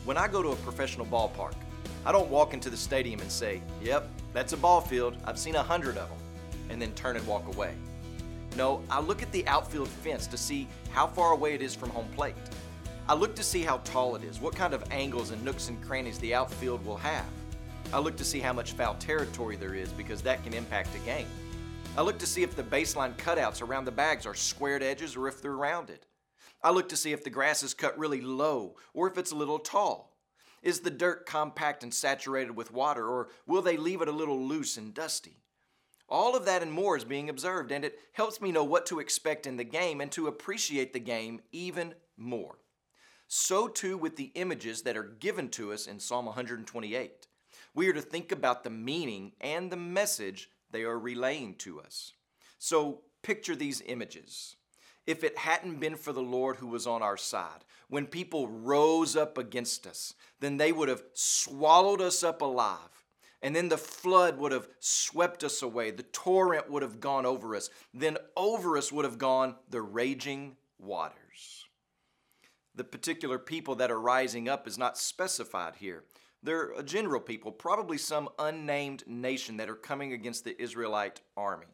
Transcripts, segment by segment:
When I go to a professional ballpark, I don't walk into the stadium and say, "Yep, that's a ball field. I've seen 100 of them," and then turn and walk away. No, I look at the outfield fence to see how far away it is from home plate. I look to see how tall it is, what kind of angles and nooks and crannies the outfield will have. I look to see how much foul territory there is because that can impact a game. I look to see if the baseline cutouts around the bags are squared edges or if they're rounded. I look to see if the grass is cut really low or if it's a little tall. Is the dirt compact and saturated with water, or will they leave it a little loose and dusty? All of that and more is being observed, and it helps me know what to expect in the game and to appreciate the game even more. So too with the images that are given to us in Psalm 128. We are to think about the meaning and the message they are relaying to us. So picture these images. If it hadn't been for the Lord who was on our side, when people rose up against us, then they would have swallowed us up alive. And then the flood would have swept us away. The torrent would have gone over us. Then over us would have gone the raging waters. The particular people that are rising up is not specified here. They're a general people, probably some unnamed nation that are coming against the Israelite army.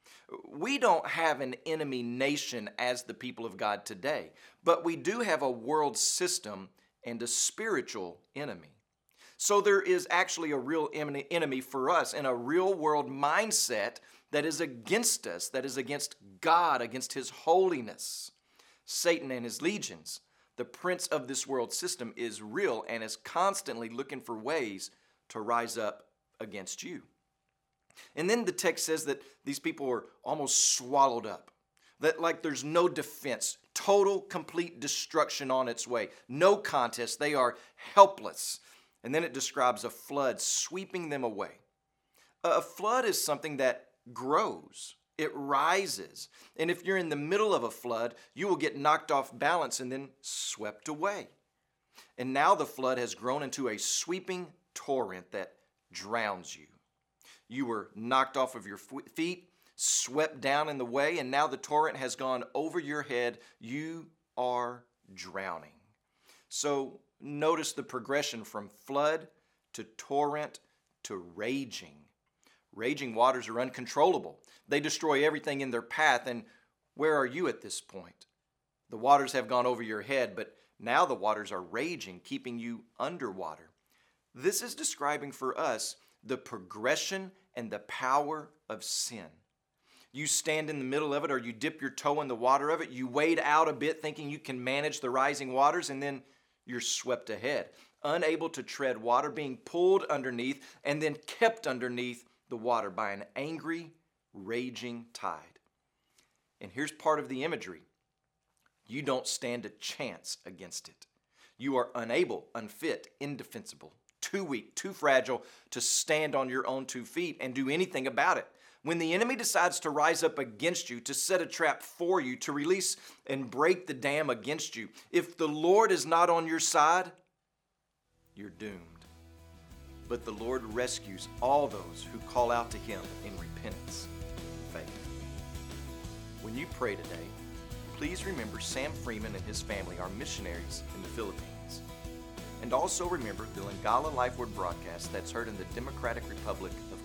We don't have an enemy nation as the people of God today, but we do have a world system and a spiritual enemy. So there is actually a real enemy for us and a real world mindset that is against us, that is against God, against His holiness. Satan and his legions, the prince of this world system, is real and is constantly looking for ways to rise up against you. And then the text says that these people are almost swallowed up. That like there's no defense, total, complete destruction on its way. No contest, they are helpless. And then it describes a flood sweeping them away. A flood is something that grows. It rises. And if you're in the middle of a flood, you will get knocked off balance and then swept away. And now the flood has grown into a sweeping torrent that drowns you. You were knocked off of your feet, swept down in the way, and now the torrent has gone over your head. You are drowning. So notice the progression from flood to torrent to raging. Raging waters are uncontrollable. They destroy everything in their path, and where are you at this point? The waters have gone over your head, but now the waters are raging, keeping you underwater. This is describing for us the progression and the power of sin. You stand in the middle of it, or you dip your toe in the water of it. You wade out a bit thinking you can manage the rising waters, and then you're swept ahead, unable to tread water, being pulled underneath and then kept underneath the water by an angry, raging tide. And here's part of the imagery. You don't stand a chance against it. You are unable, unfit, indefensible, too weak, too fragile to stand on your own 2 feet and do anything about it. When the enemy decides to rise up against you, to set a trap for you, to release and break the dam against you, if the Lord is not on your side, you're doomed. But the Lord rescues all those who call out to Him in repentance and faith. When you pray today, please remember Sam Freeman and his family are missionaries in the Philippines. And also remember the Lingala Life Word broadcast that's heard in the Democratic Republic of